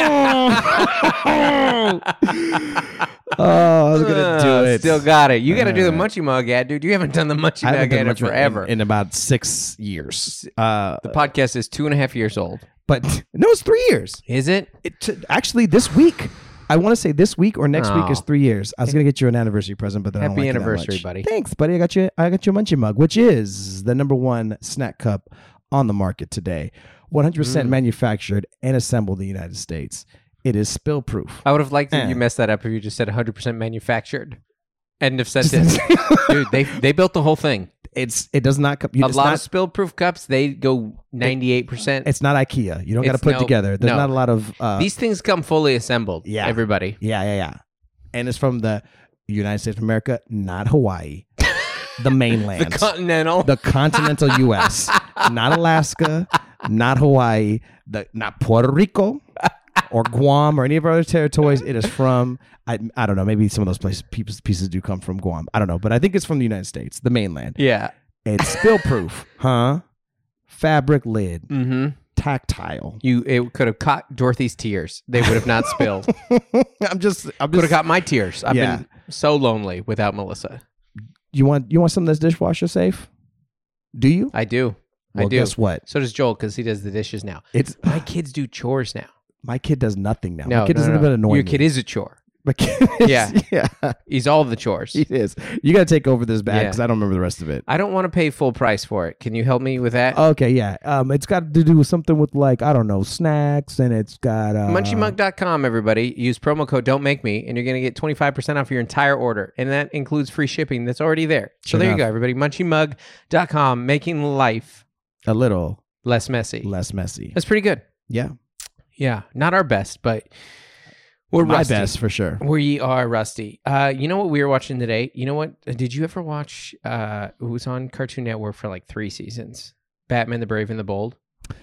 Oh, I was gonna Uh, do it. Still got it. You got to do the Uh, Munchie Mug ad, dude. You haven't done the Munchie I haven't Mug done ad in much in- forever. in, in about six years. Uh, the podcast is two and a half years old. but no, it's three years. Is it? It t- actually this week. I want to say this week or next week is Oh. three years. I was gonna get you an anniversary present, but then I don't Happy like it that anniversary, much. buddy. Thanks, buddy. I got you. I got you a Munchie Mug, which is the number one snack cup on the market today. one hundred percent Mm. manufactured and assembled in the United States. It is spill proof. I would have liked if Eh. you messed that up if you just said one hundred percent manufactured. End of sentence. Dude, they they built the whole thing. It's it does not come. You, A it's lot not, of spill-proof cups, they go ninety-eight percent. It's not IKEA. You don't got to It's put no- it together. There's no. not a lot of. Uh, These things come fully assembled. Yeah. Everybody. yeah, yeah, yeah. And it's from the United States of America, not Hawaii, the mainland, The Continental. the continental U S, not Alaska, not Hawaii, the not Puerto Rico or Guam or any of our other territories. It is from I I don't know. Maybe some of those places pieces, pieces do come from Guam. I don't know, but I think it's from the United States, the mainland. yeah. It's spill proof, huh? Fabric lid, Mm-hmm. tactile. You it could have caught Dorothy's tears. They would have not spilled. I'm just I'm Could have just. caught my tears. I've Yeah. been so lonely without Melissa. You want you want something that's dishwasher safe? Do you? I do. Well, I do. guess what? So does Joel because he does the dishes now. It's My kids do chores now. my kid does nothing now. No, my kid no, doesn't no. even annoy Your me. kid is a chore. My kid is, Yeah. yeah, He's all the chores. he is. You got to take over this bag Yeah. because I don't remember the rest of it. I don't want to pay full price for it. Can you help me with that? Okay, yeah. Um, it's got to do with something with like I don't know snacks, and it's got uh, Munchie Mug dot com, everybody. Use promo code Don't Make Me, and you're going to get twenty-five percent off your entire order. And that includes free shipping that's already there. So Sure there enough. you go, everybody. Munchie Mug dot com, making life a little less messy. less messy. That's pretty good. Yeah, Yeah. Not our best, but we're my rusty. best for sure. We are rusty. Uh, you know what we were watching today? You know what? Did you ever watch, uh, it was on Cartoon Network for like three seasons? Batman the Brave and the Bold.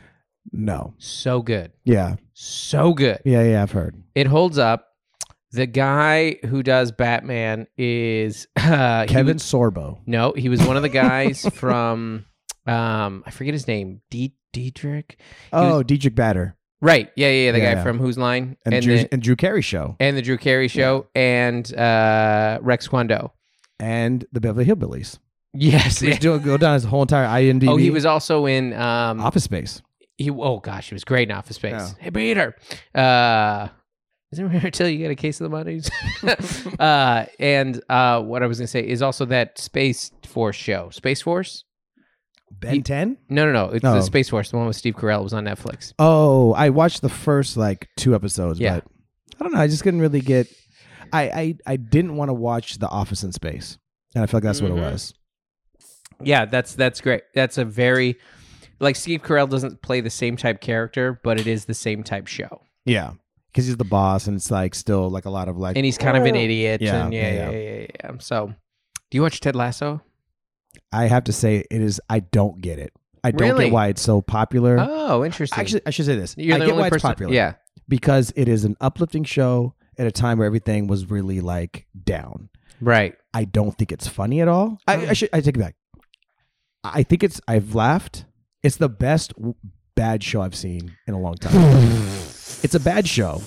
No. So good. Yeah, So good. yeah, yeah. I've heard. It holds up. The guy who does Batman is uh, he Kevin was- Sorbo. no, he was one of the guys from um, I forget his name. D- Diedrich. Oh, Dietrich Bader Right. Yeah, yeah, yeah. The Yeah, guy yeah. from Whose Line and, and Drew, the, and Drew Carey show and the Drew Carey Show and uh, Rex Kwon Do. and the Beverly Hillbillies. Yes. He's doing go down his whole entire I M D B. Oh, he was also in um, Office Space. he. Oh gosh, he was great in Office Space. Yeah. Hey, Peter. Uh, Does anyone ever tell you you got a case of the monies? uh, and uh, what I was going to say is also that Space Force show. Space Force? Ben He- ten? No, no, no. It's Oh. the Space Force, the one with Steve Carell. It was on Netflix. Oh, I watched the first like two episodes, Yeah. but I don't know. I just couldn't really get. I I, I didn't want to watch The Office in space, and I feel like that's Mhm. what it was. Yeah, that's that's great. That's a very like Steve Carell doesn't play the same type character, but it is the same type show. Yeah, because he's the boss, and it's like still like a lot of like, and he's kind of an idiot. Yeah, and yeah, yeah, yeah, yeah, yeah, yeah. So, do you watch Ted Lasso? I have to say, it is. I don't get it. I don't Really? get why it's so popular. Oh, interesting. Actually, I should say this. You're I the get only why it's person- popular. Yeah. because it is an uplifting show at a time where everything was really like down. Right. I don't think it's funny at all. I, I should. I take it back. I think it's. I've laughed. It's the best w- bad show I've seen in a long time. It's a bad show.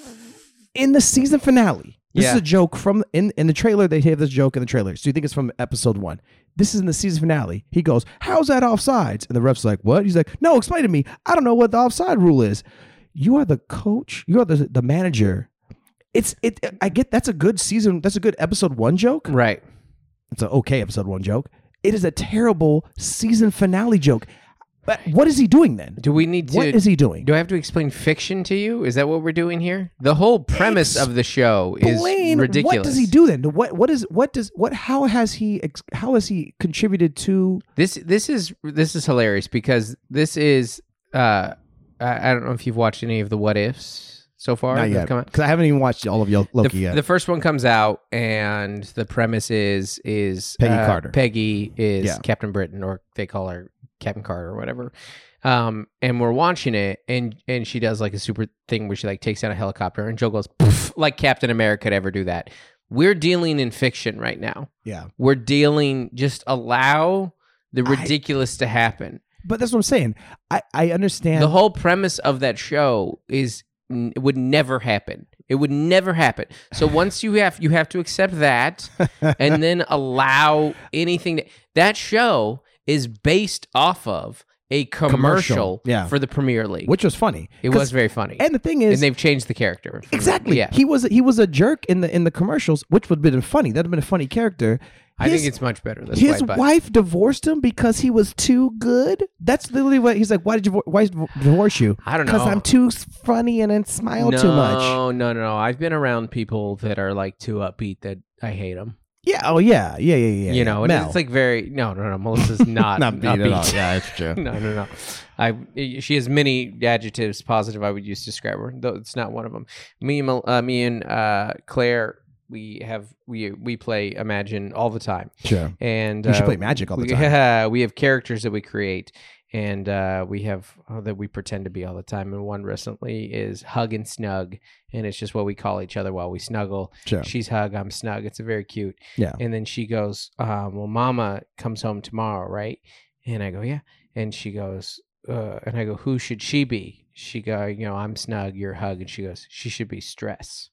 In the season finale, this Yeah. is a joke from in in the trailer. They have this joke in the trailer, so you think it's from episode one. This is in the season finale. He goes, "How's that offsides?" And the ref's like, "What?" He's like, "No, explain to me. I don't know what the offside rule is." You are the coach. You are the the manager. It's it. I get that's a good season. That's a good episode one joke. Right. It's an okay episode one joke. It is a terrible season finale joke. But what is he doing then? Do we need to? What is he doing? Do I have to explain fiction to you? Is that what we're doing here? The whole premise of the show is Explain, ridiculous. What does he do then? What what is what does what how has he ex- how has he contributed to This this is this is hilarious because this is uh I, I don't know if you've watched any of the What Ifs so far. not that yet come out. because I haven't even watched all of Yo- The, Loki yet. the first one comes out and the premise is is Peggy uh, Carter. Peggy is Yeah. Captain Britain, or they call her Captain Carter or whatever. Um, and we're watching it, and and she does like a super thing where she like takes down a helicopter, and Joe goes poof, like Captain America could ever do that. We're dealing in fiction right now. yeah, We're dealing. Just allow the I- ridiculous to happen. but that's what I'm saying. I I understand. The whole premise of that show is n- it would never happen. It would never happen. So once you have you have to accept that, and then allow anything that that show is based off of a commercial, Commercial, yeah. for the Premier League. which was funny. It 'Cause- was very funny. And the thing is, and they've changed the character. exactly. Yeah. He was he was a jerk in the in the commercials, which would have been funny. That'd have been a funny character. I His- think it's much better this His way. But wife divorced him because he was too good. That's literally what he's like. Why did you why divorce you? I don't know. Because I'm too funny and then smile no, too much. no, no, no. I've been around people that are like too upbeat that I hate them. Yeah. Oh yeah. Yeah. Yeah. Yeah. you know, and Mel. it's like very no, no, no. Melissa's not not beat at all. upbeat. Yeah, it's true. No, no, no. I she has many adjectives positive I would use to describe her, though it's not one of them. Me and Mel- uh, me and uh, Claire, we have we we play Imagine all the time, Sure. and You should uh, play Magic all the we, time. Yeah, we have characters that we create, and uh, we have oh, that we pretend to be all the time. And one recently is Hug and Snug, and it's just what we call each other while we snuggle. Sure. She's Hug, I'm Snug. It's a very cute. Yeah. And then she goes, um, well, Mama comes home tomorrow, right? And I go, yeah. And she goes, uh, and I go, who should she be? She go, you know, I'm Snug, you're Hug. And she goes, she should be Stress.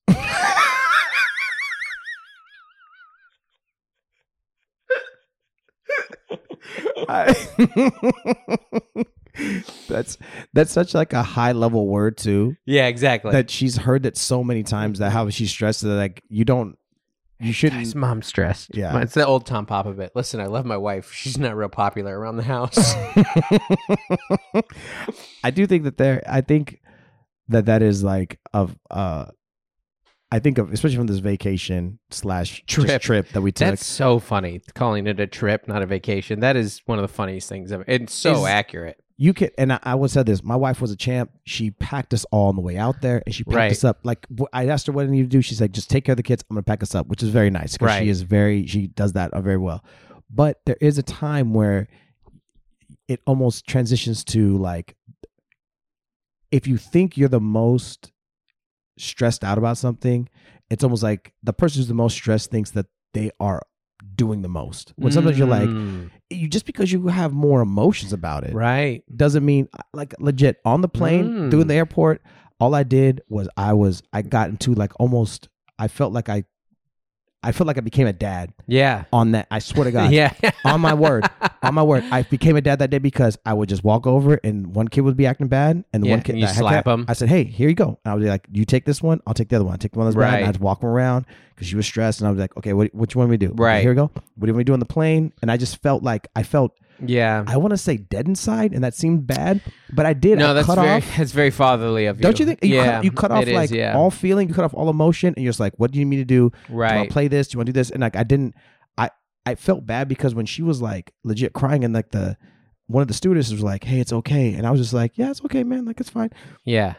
I- that's that's such like a high level word too. Yeah, exactly. That she's heard it so many times that how she's stressed that like you don't you shouldn't. Guys, Mom's stressed. Yeah. It's the old Tom Papa bit. Listen, I love my wife. She's not real popular around the house. I do think that there. I think that that is like of. uh I think of especially from this vacation slash just Trip. trip that we took. That's so funny. Calling it a trip, not a vacation. That is one of the funniest things ever. It's so Is- accurate. You can, and I, I would say this. My wife was a champ. She packed us all on the way out there, and she packed Right. us up. Like wh- I asked her what I need to do. She's like, "Just take care of the kids. I'm gonna pack us up," which is very nice because Right. she is very. She does that uh, very well. But there is a time where it almost transitions to like, if you think you're the most stressed out about something, it's almost like the person who's the most stressed thinks that they are doing the most. When sometimes you're like, Mm, you just because you have more emotions about it, right. doesn't mean like legit on the plane Mm. through the airport. All I did was I was I got into like almost I felt like I I felt like I became a dad Yeah. on that. I swear to God. Yeah. On my word. On my word. I became a dad that day because I would just walk over and one kid would be acting bad and the Yeah, one kid and you I had slap that- him. I said, "Hey, here you go." And I would be like, "You take this one, I'll take the other one. I'll take the one that's bad." Right. And I'd walk him around because she was stressed and I was like, "Okay, what which one we do?" Okay, Right. here we go. What do we do on the plane? And I just felt like I felt Yeah. I want to say dead inside, and that seemed bad, but I did. No, I that's cut very off. that's very fatherly of you. Don't you think? You yeah. cut, you cut off it is, like yeah. all feeling. You cut off all emotion, and you're just like, "What do you need me to do? Do you want Right. to play this? Do you want to do this?" And like, I didn't. I I felt bad because when she was like legit crying in like the one of the stewardesses was like, "Hey, it's okay," and I was just like, "Yeah, it's okay, man. Like, it's fine." Yeah.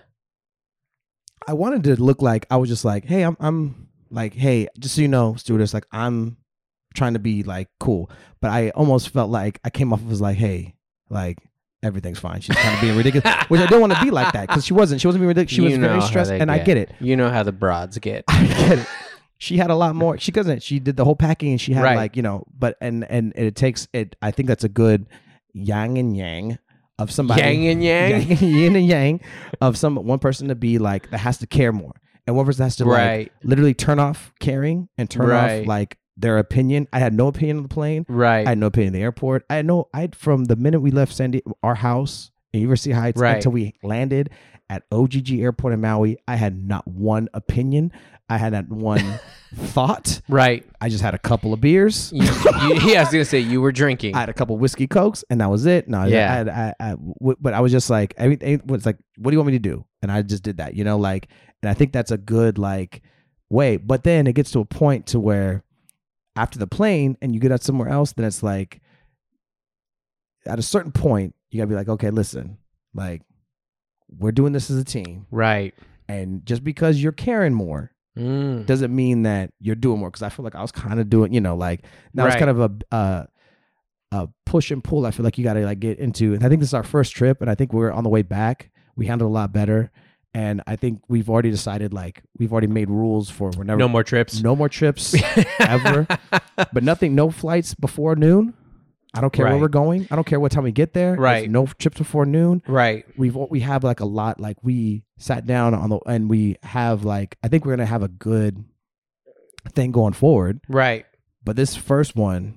I wanted to look like I was just like, "Hey, I'm, I'm like, hey, just so you know, stewardess, like, I'm trying to be like cool," but I almost felt like I came off as like, "Hey, like, everything's fine." She's kind of being ridiculous, which I don't want to be like that because she wasn't. She wasn't being ridiculous. She You was know very how stressed, they and I get. get it. You know how the broads get. I get it. She had a lot more. She doesn't. She did the whole packing, and she had Right. like, you know, but and and it takes it. I think that's a good yang and yang of somebody. Yang and yang? yin and yang of some one person to be like that has to care more, and one person has to Right. like literally turn off caring and turn Right. off like their opinion. I had no opinion on the plane. Right. I had no opinion in the airport. I had no. I had from the minute we left San Diego, our house in University Heights, Right. until we landed at O G G Airport in Maui. I had not one opinion. I had not one thought. Right. I just had a couple of beers. You, you, yeah, I was gonna say you were drinking. I had a couple of whiskey cokes, and that was it. No, Yeah. I had, I, I, w- but I was just like, everything was like, what do you want me to do? And I just did that, you know, like, and I think that's a good like way. But then it gets to a point to where after the plane, and you get out somewhere else, then it's like, at a certain point, you gotta be like, okay, listen, like, we're doing this as a team, Right. and just because you're caring more Mm. doesn't mean that you're doing more. Because I feel like I was kind of doing, you know, like now it's Right. kind of a uh, a push and pull. I feel like you got to like get into, and I think this is our first trip, and I think we're on the way back. We handled a lot better, and I think we've already decided like we've already made rules for we're never No more trips. no more trips ever, but nothing, no flights before noon. I don't care Right. where we're going. I don't care what time we get there. There's Right. no trips before noon. Right. We've we have like a lot. Like we sat down on the and we have like I think we're gonna have a good thing going forward. Right. But this first one,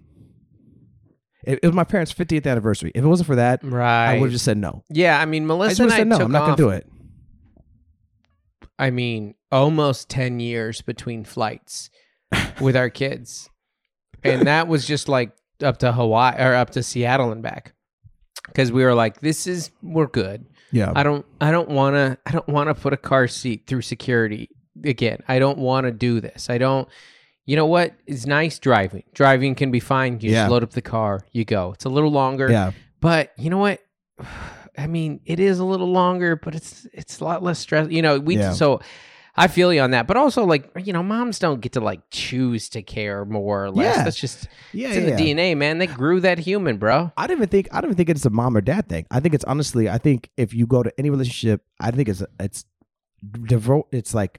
it, it was my parents' fiftieth anniversary. If it wasn't for that, Right. I would have just said no. Yeah, I mean, I Melissa just and would I have said no. took I'm not off, gonna do it. I mean, almost ten years between flights with our kids. And that was just like up to Hawaii or up to Seattle and back. Cuz we were like, this is we're good. Yeah. I don't I don't want to I don't want to put a car seat through security again. I don't want to do this. I don't You know what? It's nice driving. Driving can be fine. You Yeah. just load up the car, you go. It's a little longer. Yeah. But you know what? I mean, it is a little longer, but it's it's a lot less stress. You know, we Yeah. so I feel you on that. But also, like, you know, moms don't get to like choose to care more or less. Yeah. That's just Yeah. it's in yeah. the D N A, man. They grew that human, bro. I don't even think I don't even think it's a mom or dad thing. I think it's honestly. I think if you go to any relationship, I think it's it's devote. It's like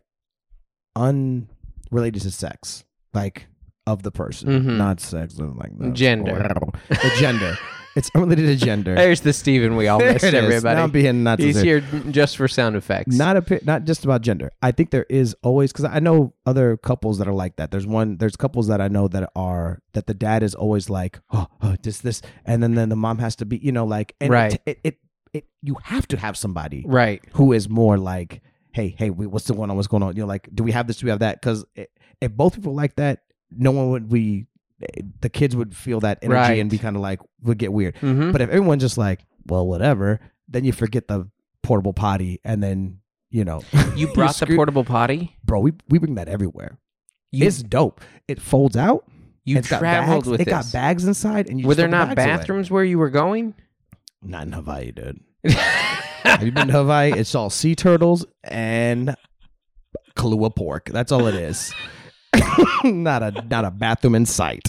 unrelated to sex, like of the person, Mhm. not sex, like no, Gender. the gender. It's unrelated to gender. There's the Steven we all There missed, it is. everybody. Now I'm being not He's sincere. here just for sound effects. Not a pi- not just about gender. I think there is always because I know other couples that are like that. There's one. There's couples that I know that are that the dad is always like, oh, oh this this, and then then the mom has to be, you know, like, and Right. It, it, it it you have to have somebody right. who is more like, hey, hey, we, what's going on? What's going on? You know, like, do we have this? Do we have that? Because if both people like that, no one would be. The kids would feel that energy Right. and be kind of like would get weird. Mm-hmm. But if everyone's just like, well, whatever, then you forget the portable potty, and then you know You you're brought the screwed. portable potty? Bro, we we bring that everywhere. You, It's dope. It folds out. you It's got traveled bags. with It this. got bags inside, and you Were just there throw the not bags away. bathrooms where you were going? Not in Hawaii, dude. Have you been to Hawaii? It's all sea turtles and Kahlua pork. That's all it is. not a not a bathroom in sight.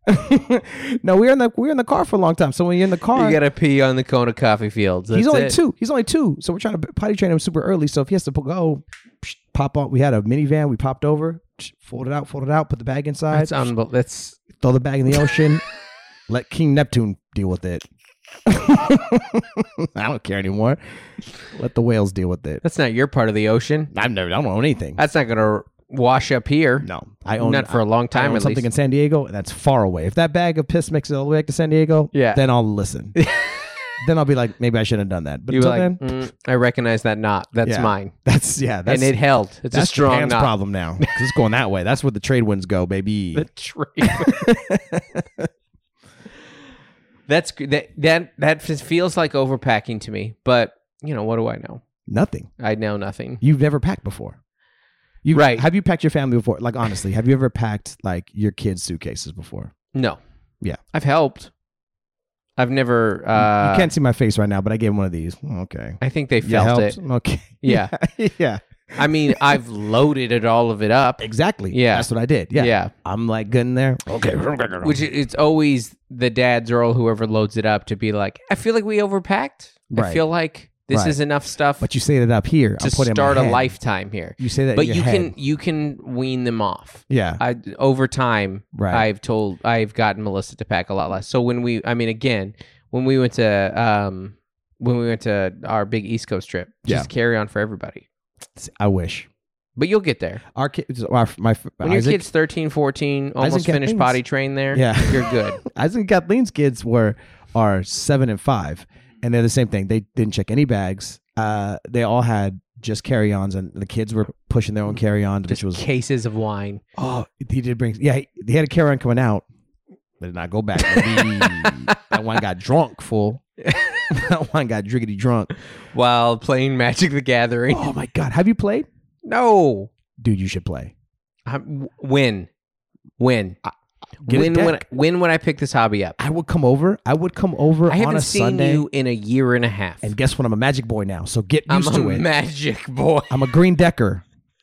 No, we were in the we were in the car for a long time. So when you're in the car, You gotta pee on the Kona coffee fields. he's That's only it. two. He's only two. So we're trying to potty train him super early. So if he has to go, psh, pop on. We had a minivan. We popped over, psh, fold it out, fold it out, put the bag inside, That's unbelievable. That's throw the bag in the ocean. Let King Neptune deal with it. I don't care anymore. Let the whales deal with it. that's not your part of the ocean. I've never. I don't own anything. That's not gonna wash up here. No, I own Not for a long I time own at something least. in San Diego, and that's far away. If that bag of piss makes it all the way back to San Diego, Yeah. then I'll listen. Then I'll be like, maybe I shouldn't have done that. But You were until like, then, mm, I recognize that knot. That's Yeah. mine. that's yeah, that's and it held. It's a that's strong Japan's knot. problem now. 'Cause it's going that way. That's where the trade winds go, baby. The tree. That's g- that that that just feels like overpacking to me. But you know, what do I know? Nothing. I know nothing. You've never packed before. You Right. Have you packed your family before? Like honestly, have you ever packed like your kids' suitcases before? No. Yeah. I've helped. I've never. Uh, you can't see my face right now, but I gave him one of these. Okay. I think they You felt it. helped? Okay. Yeah. yeah. I mean, I've loaded it all of it up. Exactly. Yeah. That's what I did. Yeah. Yeah. I'm like good in there. Okay. Which it's always the dads or whoever loads it up to be like, I feel like we overpacked. I Right. feel like this Right. is enough stuff But you say it up here. to I'm putting start my a head. lifetime here. You say that But in your you head. can you can wean them off. Yeah. I over time, Right. I've told I've gotten Melissa to pack a lot less. So when we, I mean, again, when we went to um when we went to our big East Coast trip, just Yeah. carry on for everybody. I wish. But you'll get there. Our kids, our, my When Isaac, your kid's thirteen, fourteen, almost Isaac finished Kathleen's- potty trained there, Yeah. you're good. Isaac and Kathleen's kids were are seven and five, and they're the same thing. They didn't check any bags. Uh, they all had just carry-ons, and the kids were pushing their own carry-ons, which Just was cases of wine. oh, he did bring. Yeah, he, he had a carry-on coming out, but did not go back. Maybe that one got drunk, fool. That one got driggity drunk. While playing Magic the Gathering. Oh my god, have you played? No. Dude, you should play. I'm, when? When? Get a When would, deck. when would I pick this hobby up? I would come over. I would come over I on haven't a seen Sunday. you in a year and a half. And guess what? I'm a magic boy now, so get I'm used a to it. magic boy. I'm a green decker.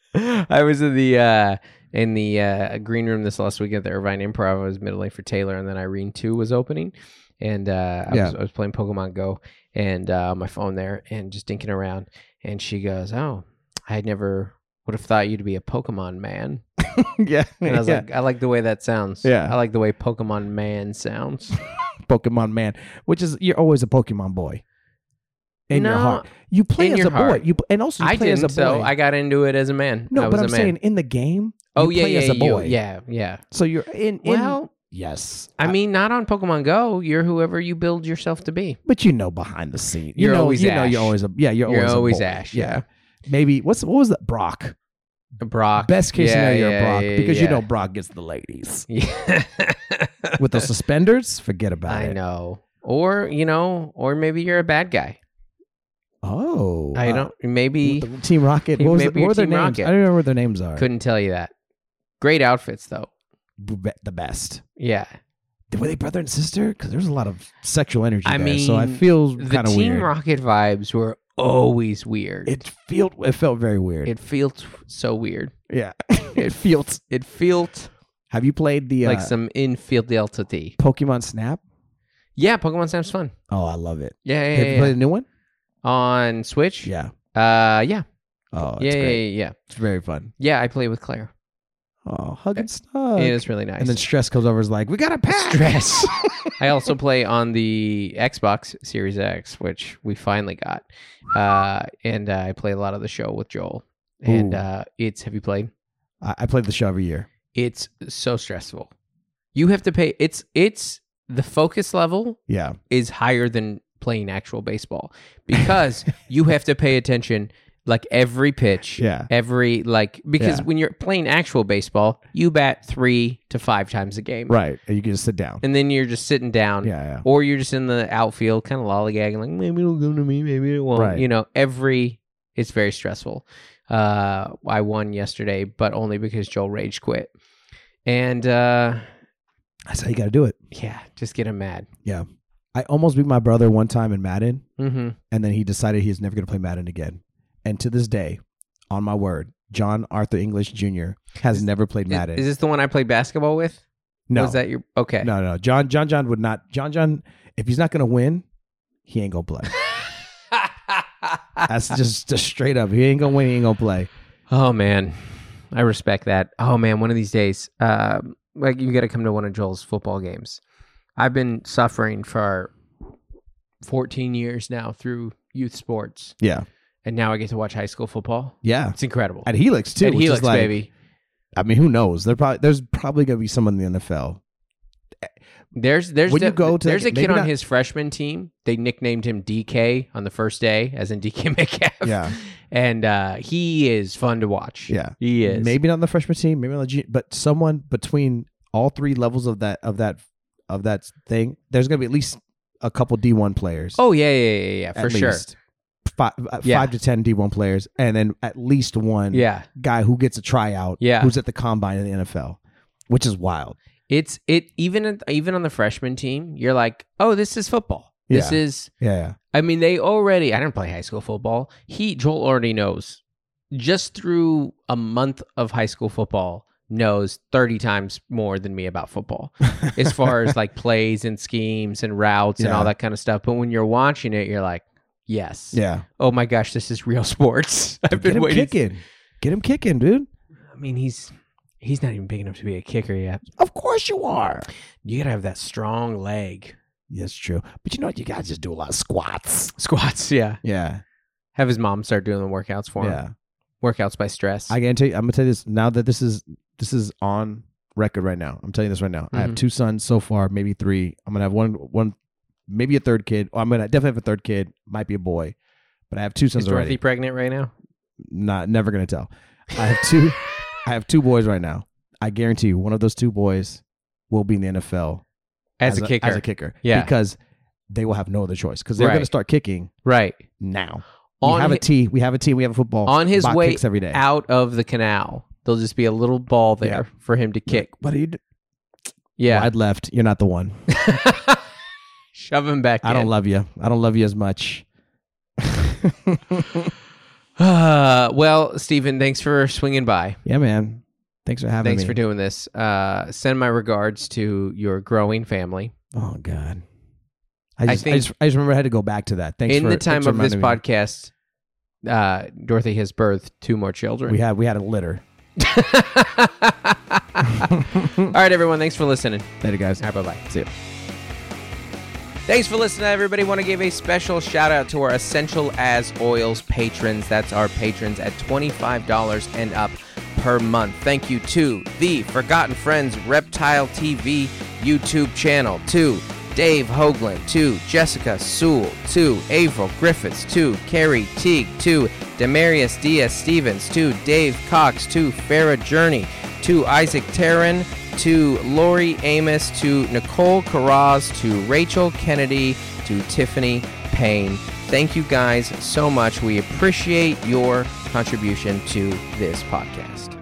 I was in the uh, in the uh, green room this last week at the Irvine Improv. I was middle for Taylor, and then Irene two was opening, and uh, I, Yeah. was, I was playing Pokemon Go and uh, on my phone there, and just dinking around. And she goes, "Oh, I never would have thought you to be a Pokemon man." yeah, And I was yeah. like, "I like the way that sounds. Yeah. I like the way Pokemon man sounds." Pokemon man, which is you're always a Pokemon boy in your No, heart. You play in as your a boy. heart. You and also you I play didn't, as a boy. so I got into it as a man. no, I but was I'm a man. saying in the game. oh you yeah, play yeah, as a you- boy. yeah, yeah. So you're in. in Well, yes. I mean, not on Pokemon Go. You're whoever you build yourself to be. but you know behind the scene, you You're know, always you know, Ash. you're always a yeah, you're, You're always, a always boy. Ash, Yeah. Maybe what's what was that? Brock. Brock. Best case Yeah, scenario, yeah, Brock, yeah, because you yeah. know Brock gets the ladies Yeah. with those suspenders. Forget about I it. know. Or, you know, or maybe you're a bad guy. Oh, I uh, don't, maybe, the Team Rocket. What, was Maybe it, what you're were their Team names? Rocket. I don't know what their names are. couldn't tell you that. Great outfits, though. B- the best. Yeah. Were they brother and sister? Because there's a lot of sexual energy I there, so I mean, feel The kind of Team weird. Rocket vibes were always weird. It felt it felt very weird. It felt so weird. yeah, it felt. It felt Have you played the like uh, some infidelity. Pokemon Snap? Yeah, Pokemon Snap's fun. Oh, I love it. Yeah, yeah, Have yeah, you played yeah. a new one? On Switch? Yeah. Uh, yeah. Oh, it's yeah, yeah, great. yeah, yeah. It's very fun. Yeah, I play with Claire. Oh, hug and snug. It is really nice. And then Stress comes over and is like, we got a pack. Stress. I also play on the Xbox Series X, which we finally got. Uh, and uh, I play a lot of the show with Joel. And Ooh. uh, it's, have you played? I, I played the show every year. It's so stressful. You have to pay, it's, it's, the focus level Yeah. is higher than playing actual baseball because you have to pay attention like every pitch, Yeah. every like because Yeah. when you're playing actual baseball, you bat three to five times a game, Right. And you can just sit down. and then you're just sitting down, Yeah. Yeah. or you're just in the outfield, kind of lollygagging, like maybe it'll go to me, maybe it won't. Right. You know, every it's very stressful. Uh, I won yesterday, but only because Joel rage quit, and uh, That's how you got to do it. yeah, just get him mad. Yeah. I almost beat my brother one time in Madden, Mm-hmm. and then he decided he's never going to play Madden again. And to this day, on my word, John Arthur English Junior has never played Madden. Is this the one I played basketball with? no. Was that your okay? No, no. John John John would not John John if he's not going to win, he ain't going to play. That's just, just straight up. He ain't going to win, he ain't going to play. Oh man, I respect that. Oh man, one of these days, uh, like you got to come to one of Joel's football games. I've been suffering for fourteen years now through youth sports, Yeah. and now I get to watch high school football. Yeah. It's incredible. At Helix too, At which Helix, is like, baby. I mean, who knows? There probably there's probably going to be someone in the N F L. There's there's When you de- go to- there's a kid maybe on not- his freshman team. They nicknamed him D K on the first day, as in D K Metcalf. Yeah. and uh, he is fun to watch. Yeah. he is. Maybe not on the freshman team, maybe on the G, but someone between all three levels of that of that of that thing, there's going to be at least a couple D one players. Oh yeah, yeah, yeah, yeah, for at sure. least. Five, uh, Yeah. five to ten D one players, and then at least one Yeah. guy who gets a tryout, Yeah. who's at the combine in the N F L, which is wild. It's it even at- even on the freshman team, you're like, oh, this is football. This Yeah. is. Yeah, yeah. I mean, they already. I didn't play high school football. He Joel already knows. Just through a month of high school football, knows thirty times more than me about football, as far as like plays and schemes and routes and Yeah. all that kind of stuff. But when you're watching it, you're like, yes, Yeah. oh my gosh, this is real sports. I've Get been him waiting. kicking. Get him kicking, dude. I mean, he's he's not even big enough to be a kicker yet. Of course you are. You gotta have that strong leg. Yes, true. But you know what? You guys just do a lot of squats. Squats, yeah. Yeah. Have his mom start doing the workouts for him. Yeah. Workouts by stress. I guarantee you, I'm gonna tell you this now that this is this is on record right now. I'm telling you this right now. I have Mhm. two sons so far, maybe three. I'm gonna have one one maybe a third kid. Oh, I'm gonna definitely have a third kid. Might be a boy. But I have two sons Is Dorothy already. pregnant right now? Not never gonna tell. I have two I have two boys right now. I guarantee you one of those two boys will be in the N F L As, a kicker. As a kicker. Yeah. Because they will have no other choice. Because they're Right. gonna start kicking Right. now. We On have a hi- tee. We have a team. We have a football. On his Bach way kicks every day. out of the canal, there'll just be a little ball there Yeah. for him to kick. What are you? d- Yeah. Wide left. You're not the one. Shove him back I in. don't love you. I don't love you as much. Uh, well, Stephen, thanks for swinging by. Yeah, man. Thanks for having Thanks me. for doing this. Uh, send my regards to your growing family. Oh God. I I just, I, think- just, I just remember I had to go back to that. Thanks In for the time thanks for of this reminding me. podcast, uh, Dorothy has birthed two more children. We had we had a litter. All right, everyone. Thanks for listening. Later, guys. All right, bye-bye. See you. Thanks for listening, everybody. Want to give a special shout out to our Essential as Oils patrons. That's our patrons at twenty-five dollars and up per month. Thank you to the Forgotten Friends Reptile T V YouTube channel, to Dave Hoagland, to Jessica Sewell, to Avril Griffiths, to Carrie Teague, to Demarius Diaz-Stevens, to Dave Cox, to Farah Journey, to Isaac Tarrin, to Lori Amos, to Nicole Carraz, to Rachel Kennedy, to Tiffany Payne. Thank you guys so much. We appreciate your contribution to this podcast.